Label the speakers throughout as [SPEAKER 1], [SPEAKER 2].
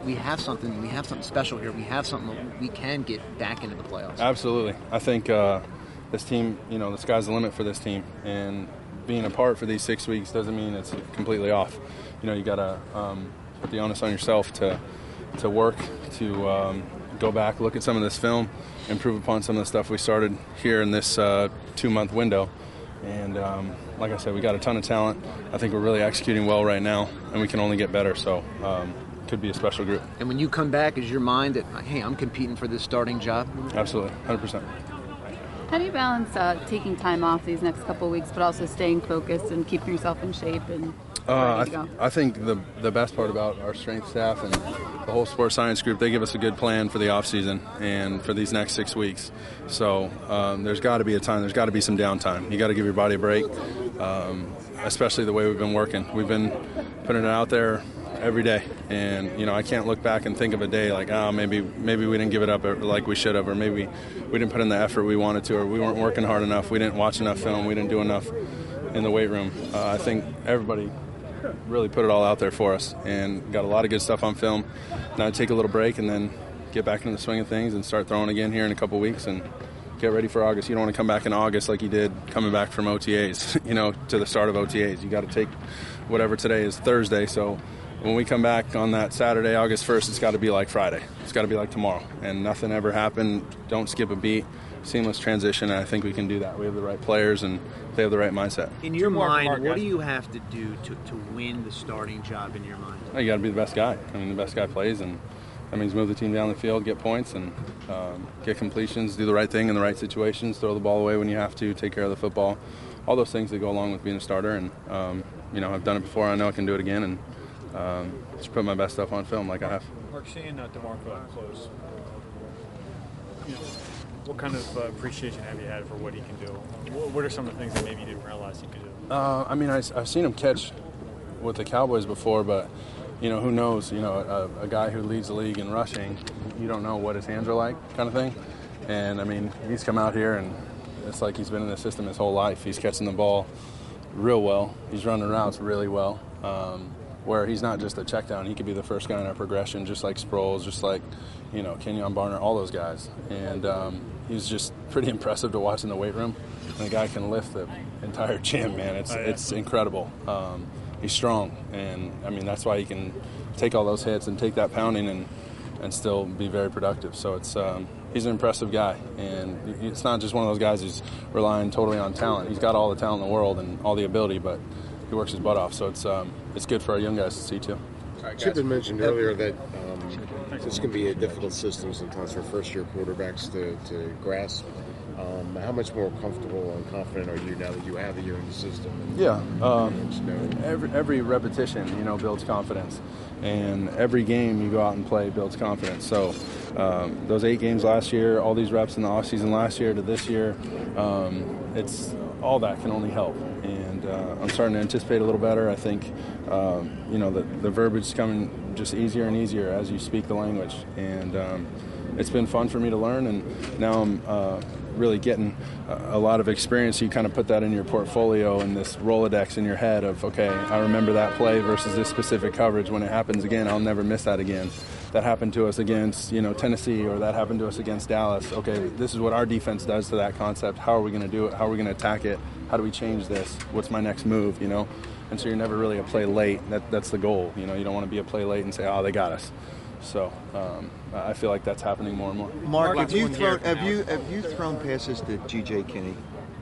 [SPEAKER 1] we have something special here. We have something that we can get back into the playoffs.
[SPEAKER 2] Absolutely. I think this team, the sky's the limit for this team, and being apart for these 6 weeks doesn't mean it's completely off. You got to put the onus on yourself to work, to go back, look at some of this film, improve upon some of the stuff we started here in this 2-month window. And like I said, we got a ton of talent. I think we're really executing well right now, and we can only get better. So could be a special group.
[SPEAKER 1] And when you come back, is your mind that, hey, I'm competing for this starting job?
[SPEAKER 2] Absolutely, 100%.
[SPEAKER 3] How do you balance taking time off these next couple of weeks, but also staying focused and keeping yourself in shape and ready to go?
[SPEAKER 2] I think the best part about our strength staff and the whole sports science group, they give us a good plan for the off season and for these next 6 weeks. So there's got to be a time. There's got to be some downtime. You got to give your body a break, especially the way we've been working. We've been putting it out there every day, and I can't look back and think of a day like, maybe we didn't give it up like we should have, or maybe we didn't put in the effort we wanted to, or we weren't working hard enough, we didn't watch enough film, we didn't do enough in the weight room. I think everybody really put it all out there for us and got a lot of good stuff on film. Now take a little break and then get back into the swing of things and start throwing again here in a couple weeks and get ready for August. You don't want to come back in August like you did coming back from OTAs, to the start of OTAs. You got to take whatever today is Thursday, so when we come back on that Saturday, August 1st, it's got to be like Friday. It's got to be like tomorrow. And nothing ever happened. Don't skip a beat. Seamless transition, and I think we can do that. We have the right players, and they have the right mindset.
[SPEAKER 1] In your mind, what do you have to do to win the starting job in your mind?
[SPEAKER 2] You got to be the best guy. The best guy plays, and that means move the team down the field, get points, and get completions, do the right thing in the right situations, throw the ball away when you have to, take care of the football. All those things that go along with being a starter. And, I've done it before. I know I can do it again, and just put my best stuff on film like I have.
[SPEAKER 4] Mark, seeing DeMarco up close, what kind of appreciation have you had for what he can do? What are some of the things that maybe you didn't realize he could do?
[SPEAKER 2] I've seen him catch with the Cowboys before, but who knows? A guy who leads the league in rushing, you don't know what his hands are like, kind of thing. And he's come out here and it's like he's been in the system his whole life. He's catching the ball real well. He's running routes really well. Where he's not just a check down, he could be the first guy in our progression, just like Sproles, just like Kenyon Barner, all those guys. And he's just pretty impressive to watch in the weight room. And the guy can lift the entire gym, man. It's incredible. He's strong, and that's why he can take all those hits and take that pounding and still be very productive. So he's an impressive guy, and it's not just one of those guys who's relying totally on talent. He's got all the talent in the world and all the ability, but he works his butt off. So it's good for our young guys to see too.
[SPEAKER 5] Chip had mentioned earlier that this can be a difficult system sometimes for first-year quarterbacks to grasp. How much more comfortable and confident are you now that you have a year in the system?
[SPEAKER 2] Every repetition, builds confidence, and every game you go out and play builds confidence. So those 8 games last year, all these reps in the offseason last year to this year, it's all that can only help. And I'm starting to anticipate a little better. I think, the verbiage is coming just easier and easier as you speak the language. And it's been fun for me to learn, and now I'm really getting a lot of experience. You kind of put that in your portfolio and this Rolodex in your head of, okay, I remember that play versus this specific coverage. When it happens again, I'll never miss that again. That happened to us against, Tennessee, or that happened to us against Dallas. Okay, this is what our defense does to that concept. How are we going to do it? How are we going to attack it? How do we change this? What's my next move, And so you're never really a play late. That's the goal. You don't want to be a play late and say, oh, they got us. So I feel like that's happening more and more.
[SPEAKER 6] Mark, have you thrown passes to G.J. Kinney?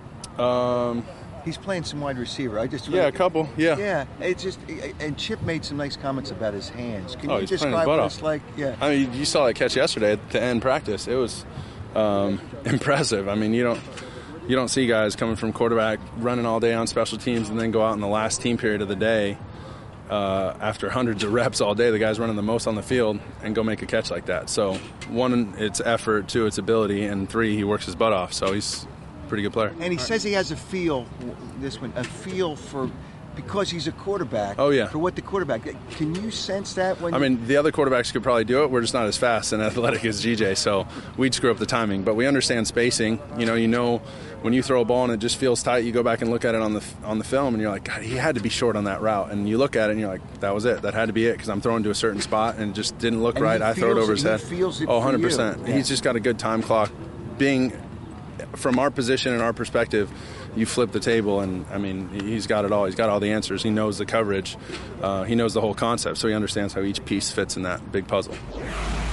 [SPEAKER 6] He's playing some wide receiver.
[SPEAKER 2] A couple. Yeah.
[SPEAKER 6] Yeah. It's just, and Chip made some nice comments about his hands. Can you
[SPEAKER 2] he's
[SPEAKER 6] describe what it's like? Yeah.
[SPEAKER 2] You saw that catch yesterday at the end practice. It was impressive. You don't see guys coming from quarterback running all day on special teams and then go out in the last team period of the day. After hundreds of reps all day, the guy's running the most on the field and go make a catch like that. So, 1, it's effort, 2, it's ability, and 3, he works his butt off. So he's a pretty good player.
[SPEAKER 6] And he says he has a feel for because he's a quarterback.
[SPEAKER 2] Oh, yeah.
[SPEAKER 6] For what the quarterback, can you sense that when?
[SPEAKER 2] I mean, the other quarterbacks could probably do it. We're just not as fast and athletic as GJ, so we'd screw up the timing. But we understand spacing. You know, when you throw a ball and it just feels tight, you go back and look at it on the film, and you're like, God, he had to be short on that route. And you look at it and you're like, that was it. That had to be it because I'm throwing to a certain spot and it just didn't look right. I throw it over his head.
[SPEAKER 6] Feels it
[SPEAKER 2] 100%.
[SPEAKER 6] Yeah.
[SPEAKER 2] He's just got a good time clock. Being from our position and our perspective, you flip the table, and I mean, he's got it all. He's got all the answers. He knows the coverage. He knows the whole concept, so he understands how each piece fits in that big puzzle.